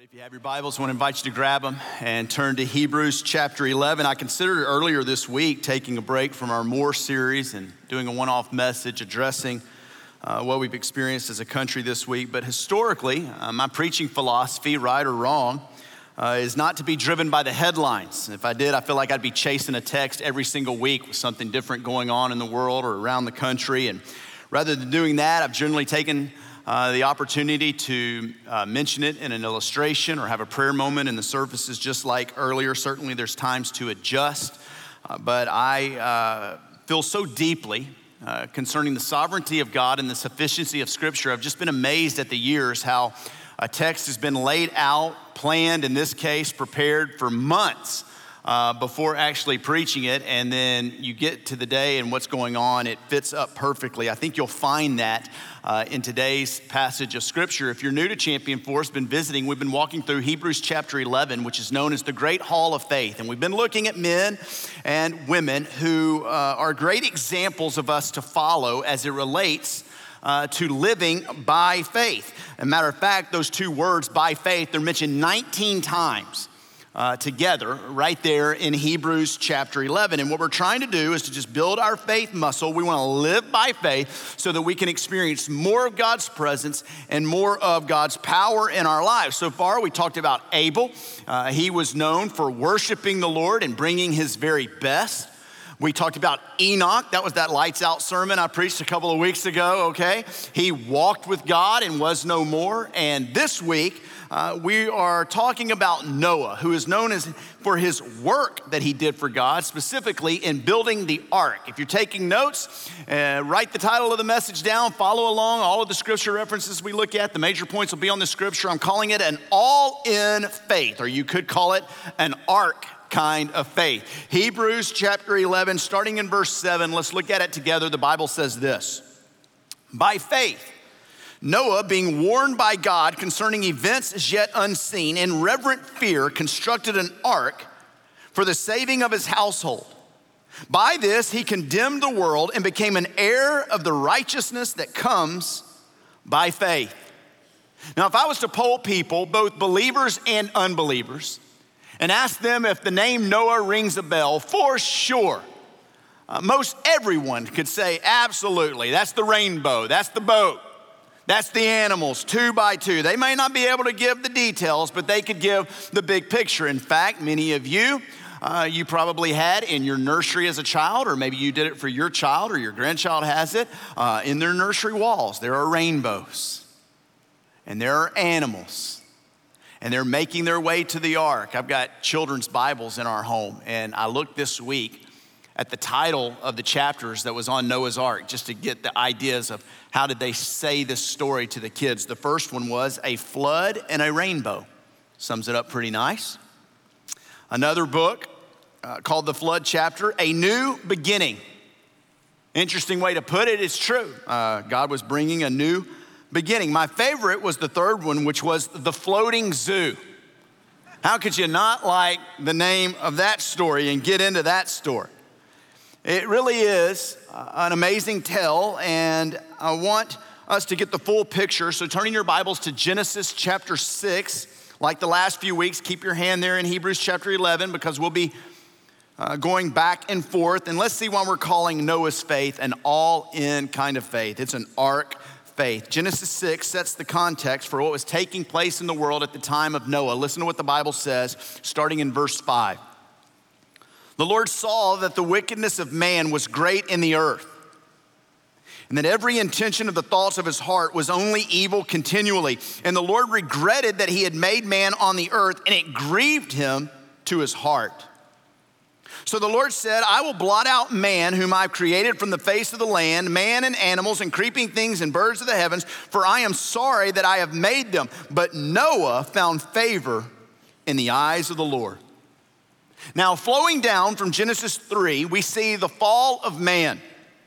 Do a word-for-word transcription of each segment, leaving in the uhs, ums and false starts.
If you have your Bibles, I want to invite you to grab them and turn to Hebrews chapter eleven. I considered earlier this week taking a break from our More series and doing a one-off message addressing uh, what we've experienced as a country this week. But historically, uh, my preaching philosophy, right or wrong, uh, is not to be driven by the headlines. If I did, I feel like I'd be chasing a text every single week with something different going on in the world or around the country. And rather than doing that, I've generally taken Uh, the opportunity to uh, mention it in an illustration or have a prayer moment in the services just like earlier. Certainly there's times to adjust, uh, but I uh, feel so deeply uh, concerning the sovereignty of God and the sufficiency of Scripture. I've just been amazed at the years how a text has been laid out, planned, in this case, prepared for months uh, before actually preaching it, and then you get to the day and what's going on, it fits up perfectly. I think you'll find that Uh, in today's passage of Scripture. If you're new to Champion Force, been visiting, we've been walking through Hebrews chapter eleven, which is known as the Great Hall of Faith. And we've been looking at men and women who uh, are great examples of us to follow as it relates uh, to living by faith. As a matter of fact, those two words, by faith, they're mentioned nineteen times Uh, together right there in Hebrews chapter eleven. And what we're trying to do is to just build our faith muscle. We want to live by faith so that we can experience more of God's presence and more of God's power in our lives. So far, we talked about Abel. Uh, he was known for worshiping the Lord and bringing his very best. We talked about Enoch. That was that lights out sermon I preached a couple of weeks ago, okay? He walked with God and was no more. And this week, Uh, we are talking about Noah, who is known as for his work that he did for God, specifically in building the ark. If you're taking notes, uh, write the title of the message down, follow along. All of the scripture references we look at, the major points will be on the scripture. I'm calling it an all-in faith, or you could call it an ark kind of faith. Hebrews chapter eleven, starting in verse seven, let's look at it together. The Bible says this: by faith, Noah, being warned by God concerning events as yet unseen, in reverent fear constructed an ark for the saving of his household. By this he condemned the world and became an heir of the righteousness that comes by faith. Now, if I was to poll people, both believers and unbelievers, and ask them if the name Noah rings a bell, for sure, uh, most everyone could say absolutely. That's the rainbow, that's the boat. That's the animals, two by two. They may not be able to give the details, but they could give the big picture. In fact, many of you, uh, you probably had in your nursery as a child, or maybe you did it for your child or your grandchild has it, uh, in their nursery walls. There are rainbows, and there are animals, and they're making their way to the ark. I've got children's Bibles in our home, and I looked this week at the title of the chapters that was on Noah's Ark, just to get the ideas of how did they say this story to the kids. The first one was a flood and a rainbow. Sums it up pretty nice. Another book uh, called the Flood chapter, a new beginning. Interesting way to put it, it's true. Uh, God was bringing a new beginning. My favorite was the third one, which was the Floating Zoo. How could you not like the name of that story and get into that story? It really is an amazing tale, and I want us to get the full picture. So turning your Bibles to Genesis chapter six, like the last few weeks, keep your hand there in Hebrews chapter eleven, because we'll be uh, going back and forth. And let's see why we're calling Noah's faith an all-in kind of faith. It's an ark faith. Genesis six sets the context for what was taking place in the world at the time of Noah. Listen to what the Bible says, starting in verse five. The Lord saw that the wickedness of man was great in the earth, and that every intention of the thoughts of his heart was only evil continually. And the Lord regretted that he had made man on the earth, and it grieved him to his heart. So the Lord said, I will blot out man whom I've created from the face of the land, man and animals and creeping things and birds of the heavens, for I am sorry that I have made them. But Noah found favor in the eyes of the Lord. Now, flowing down from Genesis three, we see the fall of man.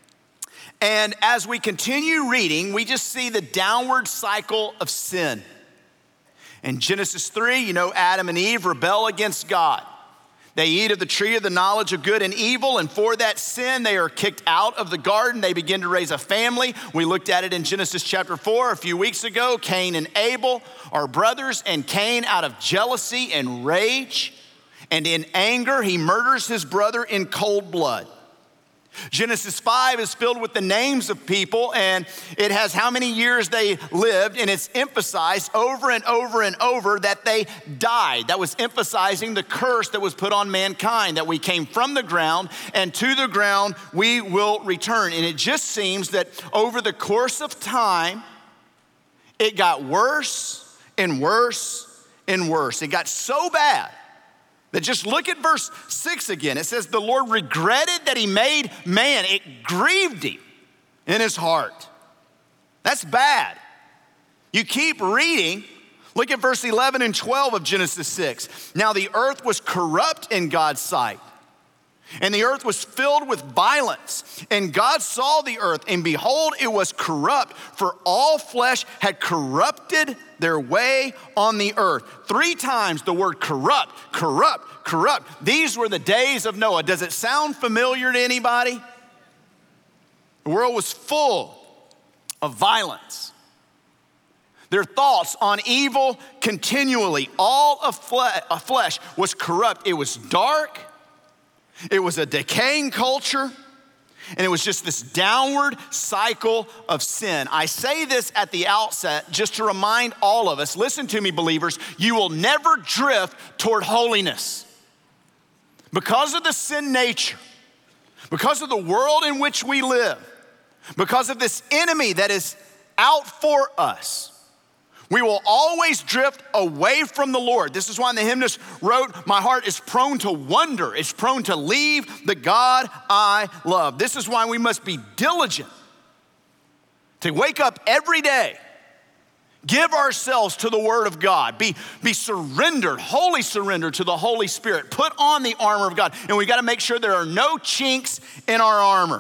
And as we continue reading, we just see the downward cycle of sin. In Genesis three, you know, Adam and Eve rebel against God. They eat of the tree of the knowledge of good and evil, and for that sin, they are kicked out of the garden. They begin to raise a family. We looked at it in Genesis chapter four a few weeks ago. Cain and Abel are brothers, and Cain, out of jealousy and rage and in anger, he murders his brother in cold blood. Genesis five is filled with the names of people, and it has how many years they lived, and it's emphasized over and over and over that they died. That was emphasizing the curse that was put on mankind, that we came from the ground, and to the ground we will return. And it just seems that over the course of time, it got worse and worse and worse. It got so bad that just look at verse six again. It says, the Lord regretted that he made man. It grieved him in his heart. That's bad. You keep reading. Look at verse eleven and twelve of Genesis six. Now the earth was corrupt in God's sight, and the earth was filled with violence. And God saw the earth, and behold, it was corrupt, for all flesh had corrupted their way on the earth. Three times the word corrupt, corrupt, corrupt. These were the days of Noah. Does it sound familiar to anybody? The world was full of violence. Their thoughts on evil continually. All of flesh was corrupt. It was dark. It was a decaying culture, and it was just this downward cycle of sin. I say this at the outset just to remind all of us, listen to me, believers, you will never drift toward holiness. Because of the sin nature, because of the world in which we live, because of this enemy that is out for us, we will always drift away from the Lord. This is why the hymnist wrote, my heart is prone to wander. It's prone to leave the God I love. This is why we must be diligent to wake up every day, give ourselves to the Word of God, be, be surrendered, wholly surrendered to the Holy Spirit, put on the armor of God, and we gotta make sure there are no chinks in our armor.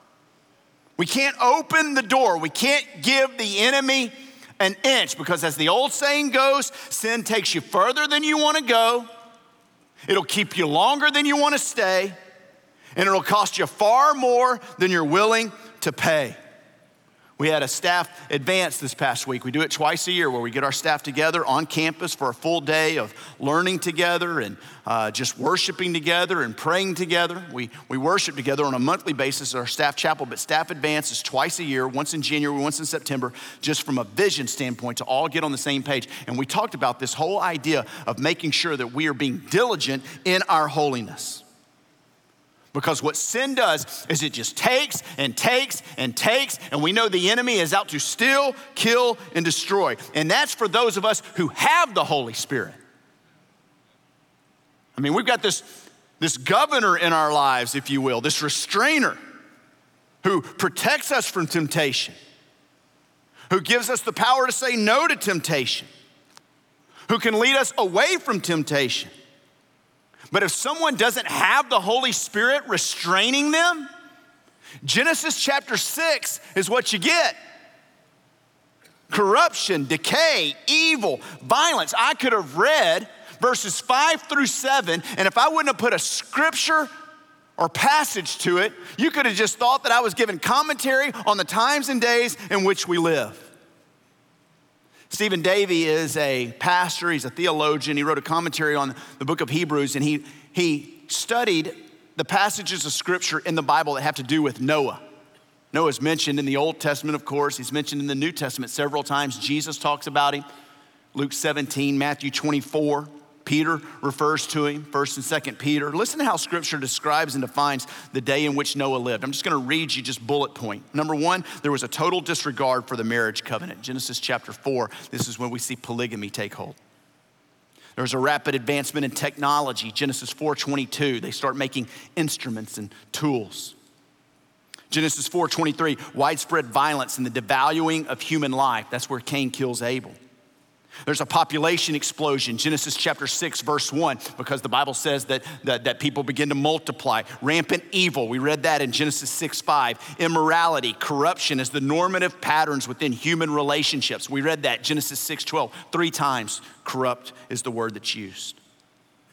We can't open the door. We can't give the enemy an inch, because as the old saying goes, sin takes you further than you want to go. It'll keep you longer than you want to stay, and it'll cost you far more than you're willing to pay. We had a staff advance this past week. We do it twice a year where we get our staff together on campus for a full day of learning together and uh, just worshiping together and praying together. We, we worship together on a monthly basis at our staff chapel, but staff advance is twice a year, once in January, once in September, just from a vision standpoint to all get on the same page. And we talked about this whole idea of making sure that we are being diligent in our holiness. Because what sin does is it just takes and takes and takes, and we know the enemy is out to steal, kill, and destroy. And that's for those of us who have the Holy Spirit. I mean, we've got this, this governor in our lives, if you will, this restrainer who protects us from temptation, who gives us the power to say no to temptation, who can lead us away from temptation. But if someone doesn't have the Holy Spirit restraining them, Genesis chapter six is what you get. Corruption, decay, evil, violence. I could have read verses five through seven, and if I wouldn't have put a scripture or passage to it, you could have just thought that I was giving commentary on the times and days in which we live. Stephen Davey is a pastor, he's a theologian. He wrote a commentary on the book of Hebrews, and he, he studied the passages of scripture in the Bible that have to do with Noah. Noah's mentioned in the Old Testament, of course. He's mentioned in the New Testament several times. Jesus talks about him. Luke seventeen, Matthew twenty-four. Peter refers to him, First and Second Peter. Listen to how scripture describes and defines the day in which Noah lived. I'm just gonna read you just bullet point. Number one, there was a total disregard for the marriage covenant. Genesis chapter four, this is when we see polygamy take hold. There was a rapid advancement in technology. Genesis four twenty-two, they start making instruments and tools. Genesis four twenty-three, widespread violence and the devaluing of human life. That's where Cain kills Abel. There's a population explosion, Genesis chapter six, verse one, because the Bible says that, that, that people begin to multiply. Rampant evil, we read that in Genesis six five. Immorality, corruption as the normative patterns within human relationships. We read that, Genesis six twelve. Three times corrupt is the word that's used.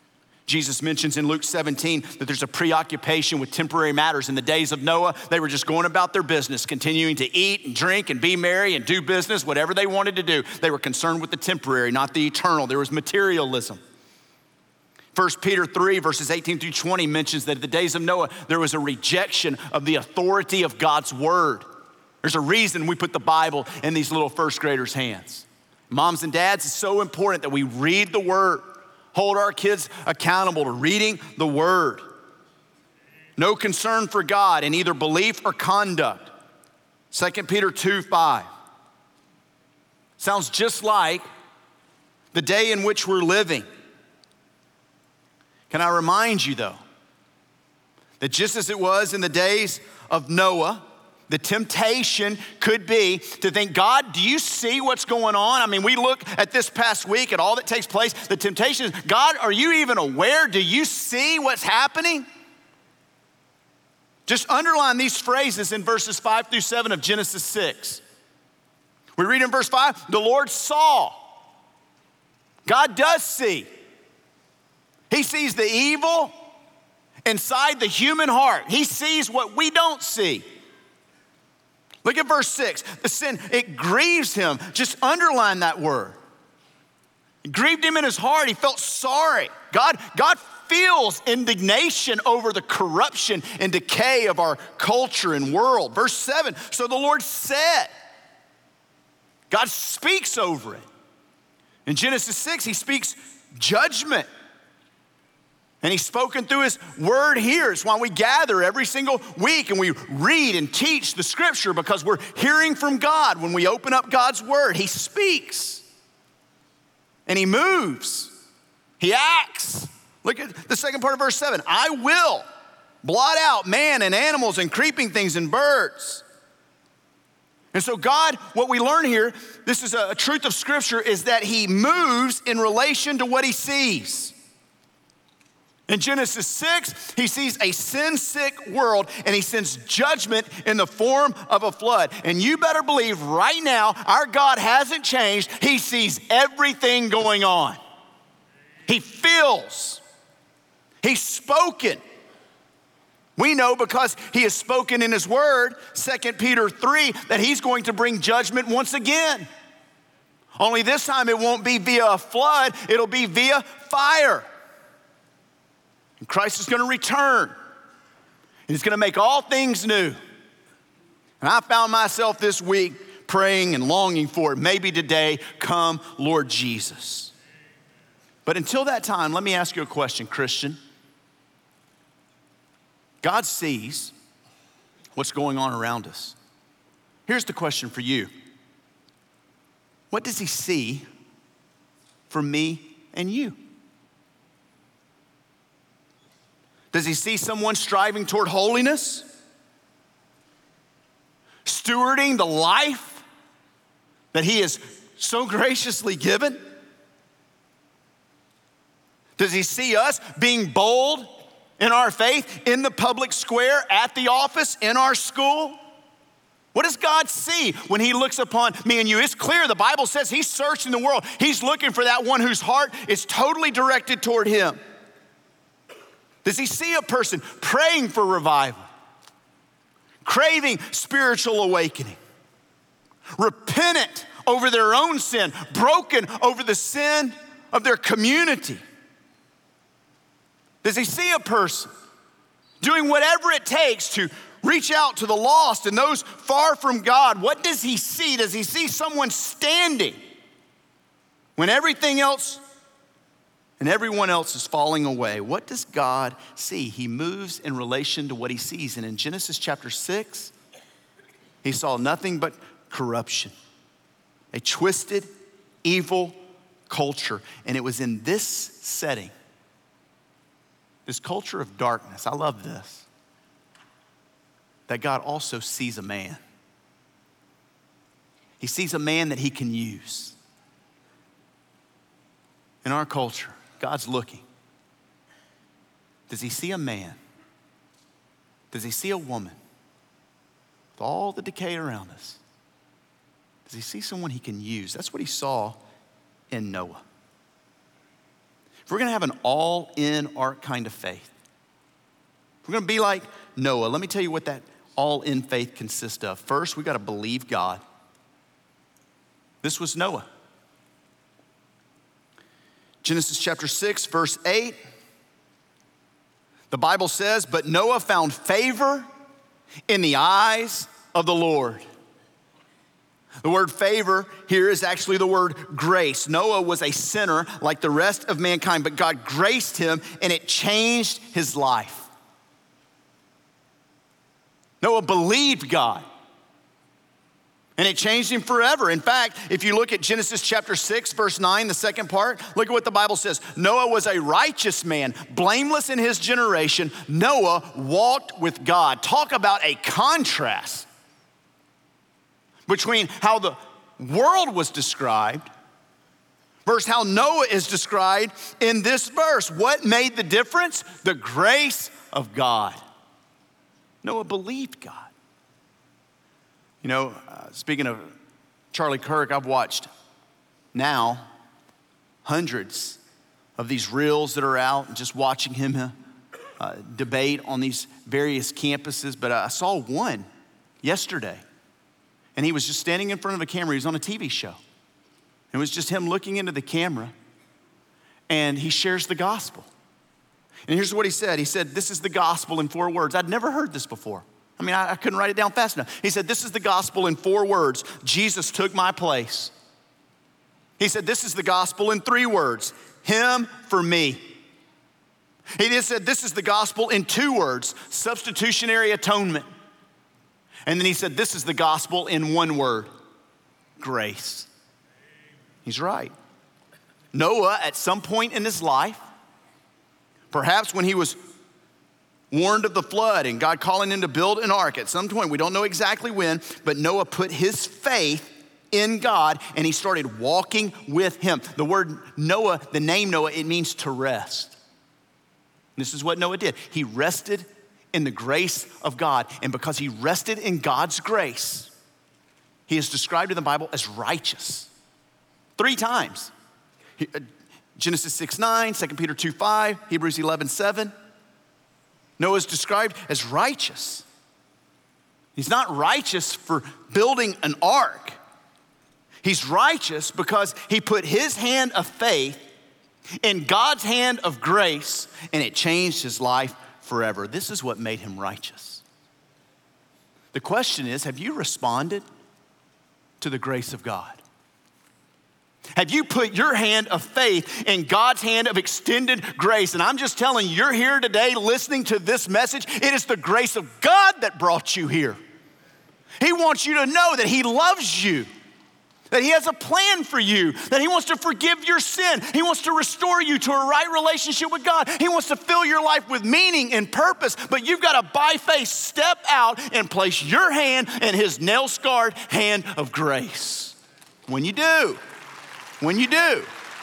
Jesus mentions in Luke seventeen that there's a preoccupation with temporary matters. In the days of Noah, they were just going about their business, continuing to eat and drink and be merry and do business, whatever they wanted to do. They were concerned with the temporary, not the eternal. There was materialism. First Peter three, verses eighteen through twenty mentions that in the days of Noah, there was a rejection of the authority of God's word. There's a reason we put the Bible in these little first graders' hands. Moms and dads, it's so important that we read the word. Hold our kids accountable to reading the word. No concern for God in either belief or conduct. Second Peter two, five. Sounds just like the day in which we're living. Can I remind you though, that just as it was in the days of Noah, the temptation could be to think, God, do you see what's going on? I mean, we look at this past week at all that takes place. The temptation is, God, are you even aware? Do you see what's happening? Just underline these phrases in verses five through seven of Genesis six. We read in verse five, the Lord saw. God does see. He sees the evil inside the human heart. He sees what we don't see. Look at verse six. The sin, it grieves him. Just underline that word. It grieved him in his heart. He felt sorry. God, God feels indignation over the corruption and decay of our culture and world. Verse seven, so the Lord said. God speaks over it. In Genesis six, he speaks judgment. And he's spoken through his word here. It's why we gather every single week and we read and teach the scripture, because we're hearing from God. When we open up God's word, he speaks and he moves. He acts. Look at the second part of verse seven. I will blot out man and animals and creeping things and birds. And so God, what we learn here, this is a truth of scripture, is that he moves in relation to what he sees. In Genesis six, he sees a sin-sick world and he sends judgment in the form of a flood. And you better believe right now, our God hasn't changed. He sees everything going on. He feels. He's spoken. We know because he has spoken in his word, Second Peter three, that he's going to bring judgment once again. Only this time it won't be via a flood, it'll be via fire. And Christ is going to return. And he's going to make all things new. And I found myself this week praying and longing for it. Maybe today, come Lord Jesus. But until that time, let me ask you a question, Christian. God sees what's going on around us. Here's the question for you. What does he see for me and you? Does he see someone striving toward holiness? Stewarding the life that he has so graciously given? Does he see us being bold in our faith in the public square, at the office, in our school? What does God see when he looks upon me and you? It's clear, the Bible says he's searching the world. He's looking for that one whose heart is totally directed toward him. Does he see a person praying for revival, craving spiritual awakening, repentant over their own sin, broken over the sin of their community? Does he see a person doing whatever it takes to reach out to the lost and those far from God? What does he see? Does he see someone standing when everything else and everyone else is falling away? What does God see? He moves in relation to what he sees. And in Genesis chapter six, he saw nothing but corruption, a twisted, evil culture. And it was in this setting, this culture of darkness, I love this, that God also sees a man. He sees a man that he can use. In our culture, God's looking. Does he see a man? Does he see a woman with all the decay around us? Does he see someone he can use? That's what he saw in Noah. if we're gonna have an all-in ark kind of faith, if we're gonna be like Noah, let me tell you what that all-in faith consists of. First, we gotta believe God. This was Noah. Genesis chapter six, verse eight. The Bible says, but Noah found favor in the eyes of the Lord. The word favor here is actually the word grace. Noah was a sinner like the rest of mankind, but God graced him and it changed his life. Noah believed God and it changed him forever. In fact, if you look at Genesis chapter six, verse nine, the second part, look at what the Bible says. Noah was a righteous man, blameless in his generation. Noah walked with God. Talk about a contrast between how the world was described versus how Noah is described in this verse. What made the difference? The grace of God. Noah believed God. You know, uh, speaking of Charlie Kirk, I've watched now hundreds of these reels that are out and just watching him uh, debate on these various campuses. But I saw one yesterday. And he was just standing in front of a camera. He was on a T V show. It was just him looking into the camera, and he shares the gospel. And here's what he said. He said, this is the gospel in four words. I'd never heard this before. I mean, I, I couldn't write it down fast enough. He said, this is the gospel in four words. Jesus took my place. He said, this is the gospel in three words. Him for me. He just said, this is the gospel in two words. Substitutionary atonement. And then he said, this is the gospel in one word, grace. He's right. Noah, at some point in his life, perhaps when he was warned of the flood and God calling him to build an ark, at some point, we don't know exactly when, but Noah put his faith in God and he started walking with him. The word Noah, the name Noah, it means to rest. This is what Noah did. He rested in the grace of God. And because he rested in God's grace, he is described in the Bible as righteous. Three times. Genesis six nine, Second Peter two five, Hebrews eleven seven. Noah is described as righteous. He's not righteous for building an ark. He's righteous because he put his hand of faith in God's hand of grace, and it changed his life forever. This is what made him righteous. The question is, have you responded to the grace of God? Have you put your hand of faith in God's hand of extended grace? And I'm just telling you, you're here today listening to this message. It is the grace of God that brought you here. He wants you to know that he loves you, that he has a plan for you, that he wants to forgive your sin. He wants to restore you to a right relationship with God. He wants to fill your life with meaning and purpose, but you've got to, by faith, step out and place your hand in his nail-scarred hand of grace. When you do, when you do,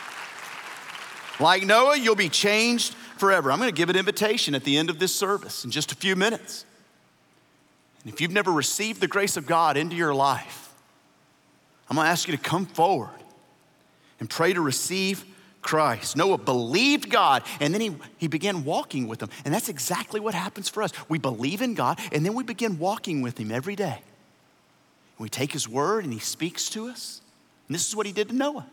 like Noah, you'll be changed forever. I'm going to give an invitation at the end of this service in just a few minutes. And if you've never received the grace of God into your life, I'm gonna ask you to come forward and pray to receive Christ. Noah believed God, and then he, he began walking with him. And that's exactly what happens for us. We believe in God, and then we begin walking with him every day. We take his word, and he speaks to us. And this is what he did to Noah.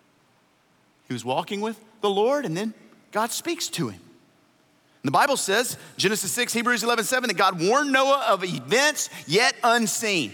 He was walking with the Lord, and then God speaks to him. And the Bible says, Genesis six, Hebrews eleven seven, that God warned Noah of events yet unseen.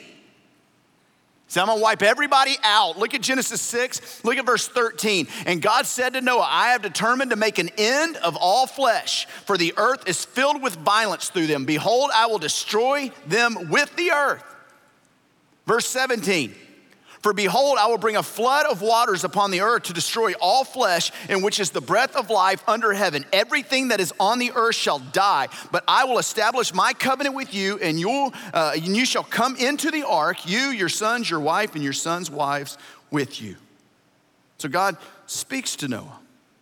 So I'm gonna wipe everybody out. Look at Genesis six, look at verse thirteen. And God said to Noah, I have determined to make an end of all flesh, for the earth is filled with violence through them. Behold, I will destroy them with the earth. Verse seventeen, for behold, I will bring a flood of waters upon the earth to destroy all flesh, in which is the breath of life under heaven. Everything that is on the earth shall die, but I will establish my covenant with you, and, you'll, uh, and you shall come into the ark, you, your sons, your wife, and your sons' wives with you. So God speaks to Noah,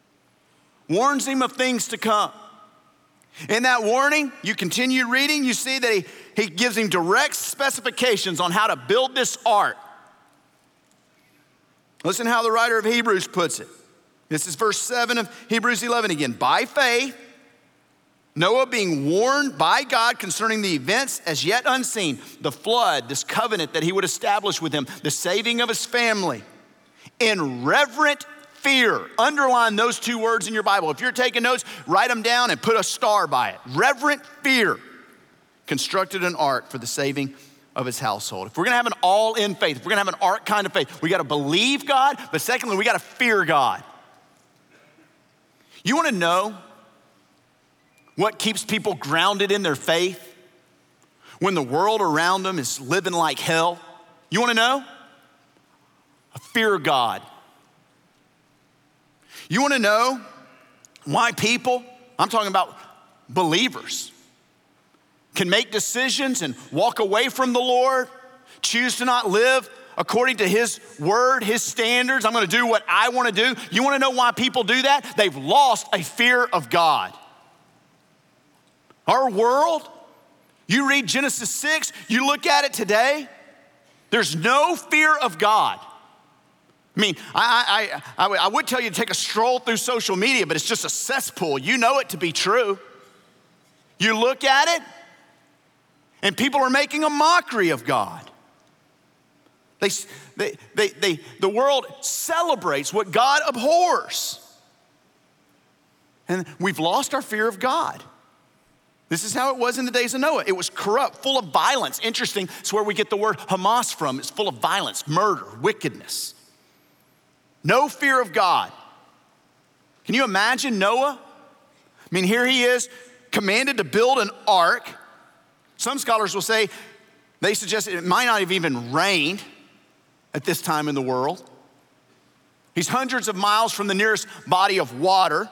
warns him of things to come. In that warning, you continue reading, you see that he, he gives him direct specifications on how to build this ark. Listen how the writer of Hebrews puts it. This is verse seven of Hebrews eleven again. By faith, Noah being warned by God concerning the events as yet unseen, the flood, this covenant that he would establish with him, the saving of his family, in reverent fear. Underline those two words in your Bible. If you're taking notes, write them down and put a star by it. Reverent fear. Constructed an ark for the saving of his household. If we're gonna have an all-in faith, if we're gonna have an ark kind of faith, we gotta believe God, but secondly, we gotta fear God. You wanna know what keeps people grounded in their faith when the world around them is living like hell? You wanna know? A fear of God. You wanna know why people, I'm talking about believers, can make decisions and walk away from the Lord, choose to not live according to his word, his standards. I'm gonna do what I wanna do. You wanna know why people do that? They've lost a fear of God. Our world, you read Genesis six, you look at it today, there's no fear of God. I mean, I, I, I, I would tell you to take a stroll through social media, but it's just a cesspool. You know it to be true. You look at it, and people are making a mockery of God. They, they, they, they, the world celebrates what God abhors. And we've lost our fear of God. This is how it was in the days of Noah. It was corrupt, full of violence. Interesting, it's where we get the word Hamas from. It's full of violence, murder, wickedness. No fear of God. Can you imagine Noah? I mean, here he is, commanded to build an ark. Some scholars will say, they suggest it might not have even rained at this time in the world. He's hundreds of miles from the nearest body of water.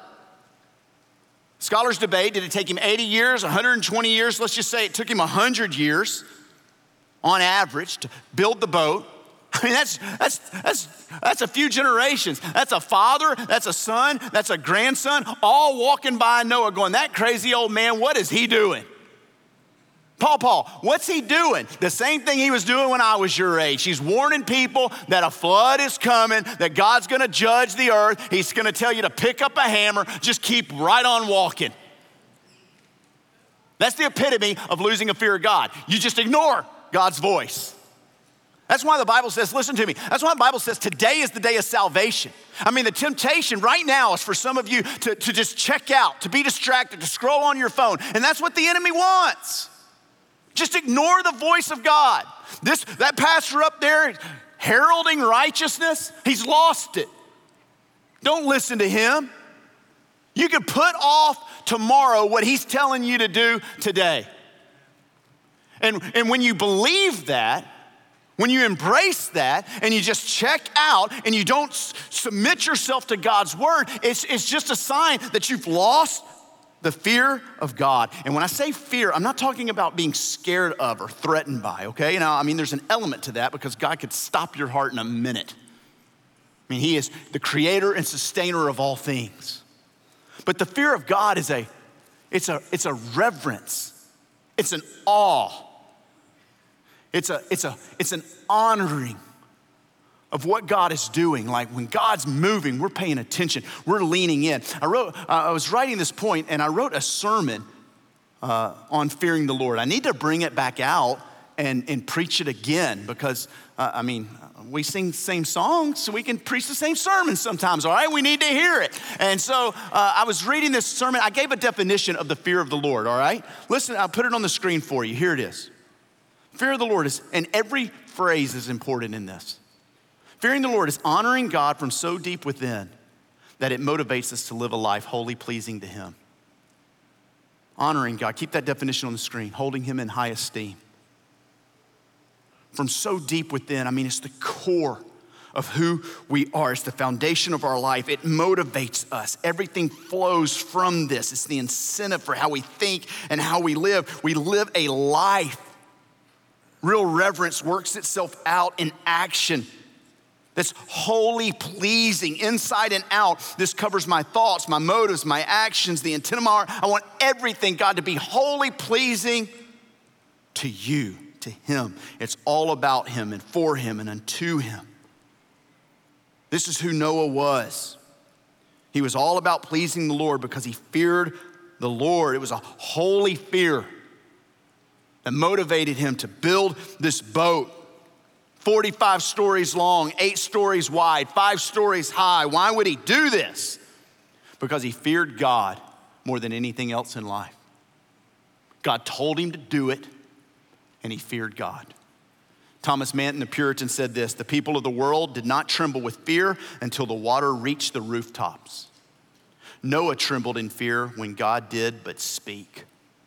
Scholars debate, did it take him eighty years, one hundred twenty years? Let's just say it took him one hundred years on average to build the boat. I mean, that's, that's, that's, that's a few generations. That's a father, that's a son, that's a grandson, all walking by Noah going, that crazy old man, what is he doing? Paul, Paul, what's he doing? The same thing he was doing when I was your age. He's warning people that a flood is coming, that God's gonna judge the earth. He's gonna tell you to pick up a hammer, just keep right on walking. That's the epitome of losing a fear of God. You just ignore God's voice. That's why the Bible says, listen to me, that's why the Bible says today is the day of salvation. I mean, the temptation right now is for some of you to, to just check out, to be distracted, to scroll on your phone, and that's what the enemy wants. Just ignore the voice of God. This, that pastor up there heralding righteousness, he's lost it. Don't listen to him. You can put off tomorrow what he's telling you to do today. And, and when you believe that, when you embrace that and you just check out and you don't s- submit yourself to God's word, it's, it's just a sign that you've lost the fear of God. And when I say fear, I'm not talking about being scared of or threatened by, okay? Now, I mean, there's an element to that because God could stop your heart in a minute. I mean, he is the creator and sustainer of all things. But the fear of God is a, it's a, it's a reverence. It's an awe. It's a, it's a, it's an honoring of what God is doing. Like when God's moving, we're paying attention, we're leaning in. I wrote, uh, I was writing this point and I wrote a sermon uh, on fearing the Lord. I need to bring it back out and, and preach it again because, uh, I mean, we sing the same songs, so we can preach the same sermon sometimes, all right? We need to hear it. And so uh, I was reading this sermon. I gave a definition of the fear of the Lord, all right? Listen, I'll put it on the screen for you. Here it is. Fear of the Lord is, and every phrase is important in this. Fearing the Lord is honoring God from so deep within that it motivates us to live a life wholly pleasing to him. Honoring God, keep that definition on the screen, holding him in high esteem. From so deep within, I mean, it's the core of who we are. It's the foundation of our life. It motivates us. Everything flows from this. It's the incentive for how we think and how we live. We live a life. Real reverence works itself out in action. That's wholly pleasing inside and out. This covers my thoughts, my motives, my actions, the intent of my heart. I want everything, God, to be wholly pleasing to you, to him. It's all about him and for him and unto him. This is who Noah was. He was all about pleasing the Lord because he feared the Lord. It was a holy fear that motivated him to build this boat, forty-five stories long, eight stories wide, five stories high. Why would he do this? Because he feared God more than anything else in life. God told him to do it, and he feared God. Thomas Manton, the Puritan, said this: the people of the world did not tremble with fear until the water reached the rooftops. Noah trembled in fear when God did but speak.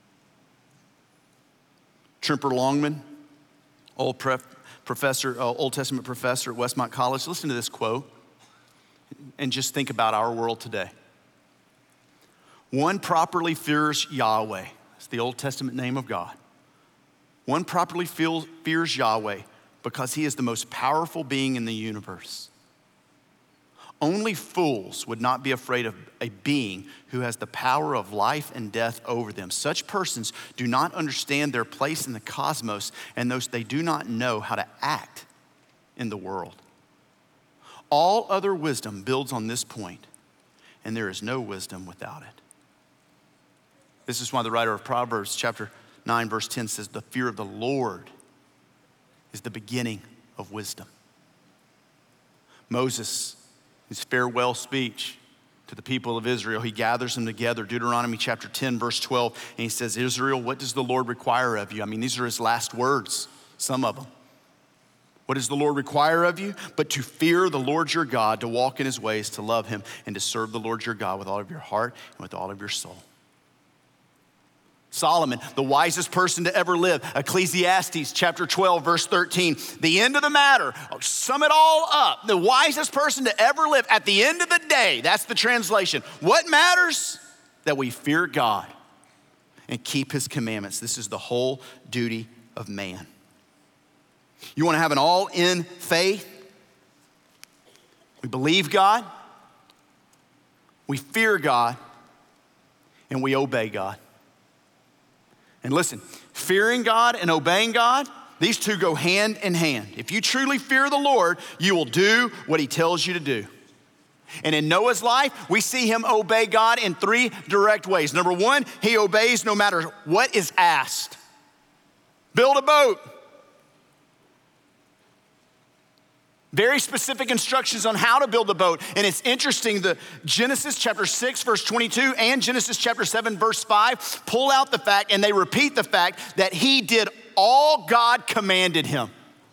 Tremper Longman, old pref- professor, uh, Old Testament professor at Westmont College, listen to this quote and just think about our world today. One properly fears Yahweh. That's the Old Testament name of God. One properly feels, fears Yahweh because he is the most powerful being in the universe. Only fools would not be afraid of a being who has the power of life and death over them. Such persons do not understand their place in the cosmos, and those they do not know how to act in the world. All other wisdom builds on this point, and there is no wisdom without it. This is why the writer of Proverbs chapter nine verse ten says, the fear of the Lord is the beginning of wisdom. Moses, his farewell speech to the people of Israel, he gathers them together, Deuteronomy chapter ten verse twelve, and he says, Israel, what does the Lord require of you? I mean, these are his last words, some of them. What does the Lord require of you? But to fear the Lord your God, to walk in his ways, to love him, and to serve the Lord your God with all of your heart and with all of your soul. Solomon, the wisest person to ever live, Ecclesiastes chapter twelve, verse thirteen, the end of the matter, sum it all up, the wisest person to ever live, at the end of the day, that's the translation. What matters? That we fear God and keep his commandments. This is the whole duty of man. You want to have an all-in faith? We believe God, we fear God, and we obey God. And listen, fearing God and obeying God, these two go hand in hand. If you truly fear the Lord, you will do what he tells you to do. And in Noah's life, we see him obey God in three direct ways. Number one, he obeys no matter what is asked. Build a boat. Very specific instructions on how to build a boat. And it's interesting, the Genesis chapter six, verse twenty-two and Genesis chapter seven, verse five pull out the fact and they repeat the fact that he did all God commanded him.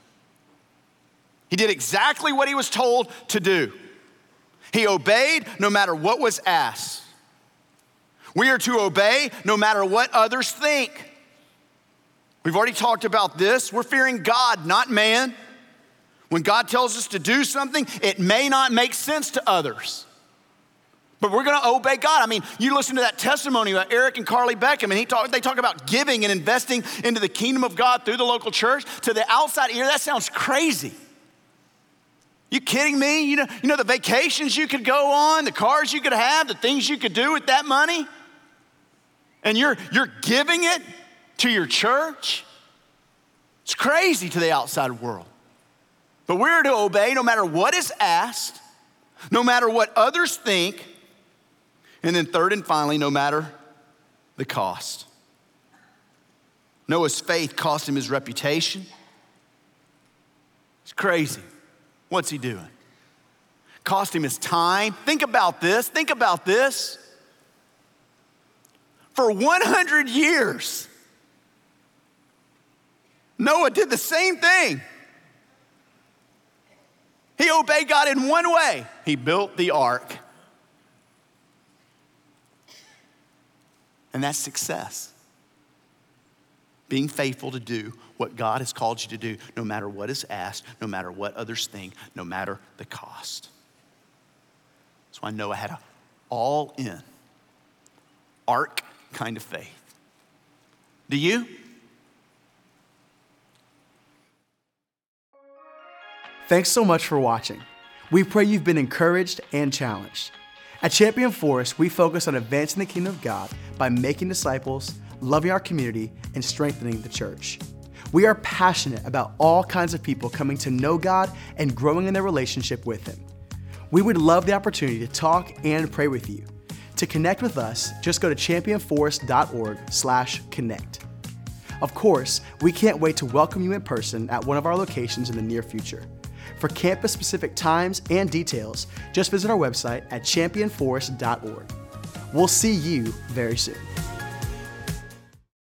He did exactly what he was told to do. He obeyed no matter what was asked. We are to obey no matter what others think. We've already talked about this. We're fearing God, not man. When God tells us to do something, it may not make sense to others, but we're gonna obey God. I mean, you listen to that testimony about Eric and Carly Beckham, and he talk, they talk about giving and investing into the kingdom of God through the local church. To the outside ear, that sounds crazy. You kidding me? You know, you know the vacations you could go on, the cars you could have, the things you could do with that money? And you're, you're giving it to your church? It's crazy to the outside world. But we're to obey no matter what is asked, no matter what others think, and then third and finally, no matter the cost. Noah's faith cost him his reputation. It's crazy. What's he doing? Cost him his time. Think about this. Think about this. For one hundred years, Noah did the same thing. He obeyed God in one way. He built the ark. And that's success. Being faithful to do what God has called you to do, no matter what is asked, no matter what others think, no matter the cost. That's why Noah had an all-in ark kind of faith. Do you? Thanks so much for watching. We pray you've been encouraged and challenged. At Champion Forest, we focus on advancing the kingdom of God by making disciples, loving our community, and strengthening the church. We are passionate about all kinds of people coming to know God and growing in their relationship with him. We would love the opportunity to talk and pray with you. To connect with us, just go to champion forest dot org slash connect. Of course, we can't wait to welcome you in person at one of our locations in the near future. For campus-specific times and details, just visit our website at champion forest dot org. We'll see you very soon.